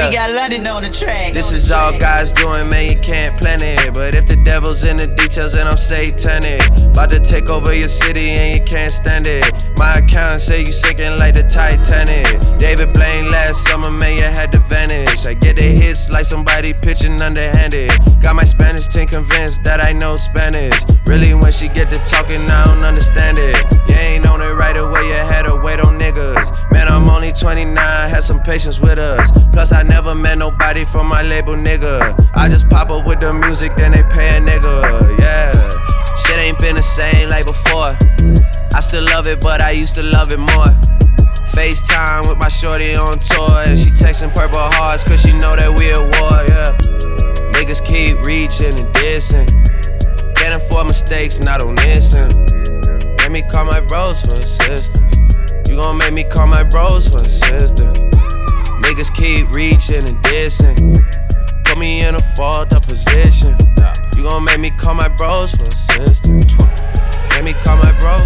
Yeah. We got London on the track. This is all God's doing, man, you can't plan it. But if the devil's in the details, then I'm satanic. About to take over your city and you can't stand it. My accountant say you sinking like the Titanic. David Blaine last summer, man, you had to vanish. I get the hits like somebody pitching underhanded. Got my Spanish team convinced that I know Spanish. Really, when she get to talking, I don't understand it. You ain't on it right away, you had to wait on niggas. Man, I'm only 29, had some patience with us. Plus, I never met nobody from my label, nigga. I just pop up with the music, then they pay a nigga, yeah. Shit ain't been the same like before. I still love it, but I used to love it more. FaceTime with my shorty on tour, and she texting purple hearts cause she know that we at war, yeah. Niggas keep reaching and dissing. Can't afford mistakes, not on this end. Let me call my bros for assistance. You gon' make me call my bros for assistance. Niggas keep reaching and dissing. Put me in a fucked up position. You gon' make me call my bros for assistance. Let me call my bros.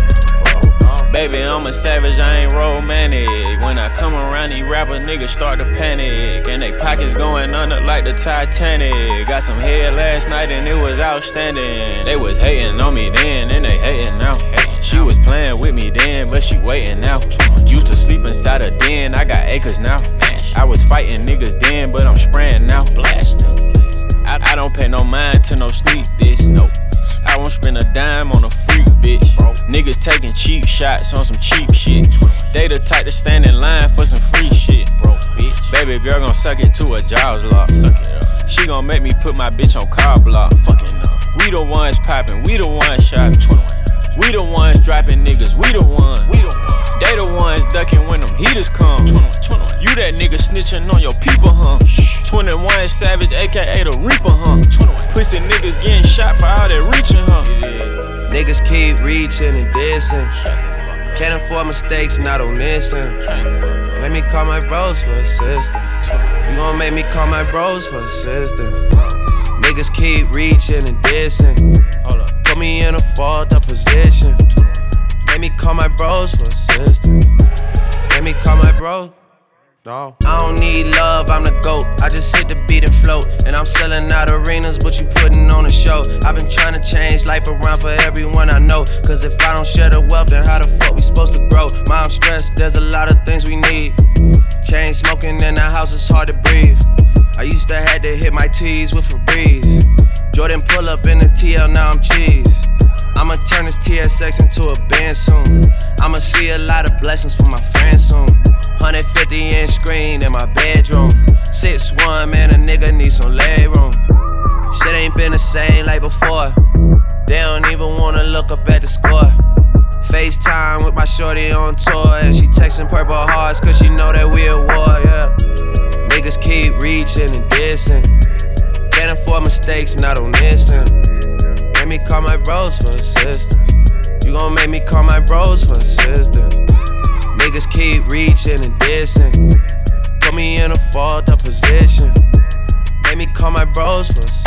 Baby, I'm a savage, I ain't romantic. When I come around, these rapper niggas start to panic. And they pockets going under like the Titanic. Got some head last night and it was outstanding. They was hating on me then and they hating now. She was playing with me then, but she waiting now. Used to sleep inside a den, I got acres now. I was fighting niggas then, but I'm spraying now. Blasting. I don't pay no mind to no sneak this. Nope. I won't spend a dime on a freak, bitch. Niggas taking cheap shots on some cheap shit. They the type to stand in line for some free shit, bro, bitch. Baby girl gon' suck it to a jaws lock. Suck it up. She gon' make me put my bitch on car block. Fucking up. We the ones poppin', we the ones shopping. We the ones dropping niggas, we the ones. They the ones ducking when them heaters come. You that nigga snitching on your people, huh? 21 Savage, aka the Reaper, huh? Pussy niggas getting shot for all that reaching, huh? Niggas keep reaching and dissing. Can't afford mistakes, not on this end. Let me call my bros for assistance. You gon' make me call my bros for assistance. Niggas keep reaching and dissing. Put me in a fucked up position. Let me call my bros for assistance. Let me call my bros. No. I don't need love, I'm the GOAT. I just hit the beat and float. And I'm selling out arenas, but you putting on a show. I've been trying to change life around for everyone I know. Cause if I don't share the wealth, then how the fuck we supposed to grow? Mom stressed, there's a lot of things we need. Chain smoking in the house, it's hard to breathe. I used to had to hit my T's with Febreze. Jordan pull up in the TL, now I'm cheese. I'ma turn this TSX into a band soon. I'ma see a lot of blessings from my friends soon. 150-inch screen in my bedroom. 6'1", man, a nigga need some leg room. Shit ain't been the same like before. They don't even wanna look up at the score. FaceTime with my shorty on tour, and she texting purple hearts cause she know that we at war, yeah. Niggas keep reaching and dissing. Can't afford mistakes, not on this end. Let me call my bros for assistance. You gon' make me call my bros for assistance. Niggas keep reaching and dissing. Put me in a fucked up position. Make me call my bros for assistance.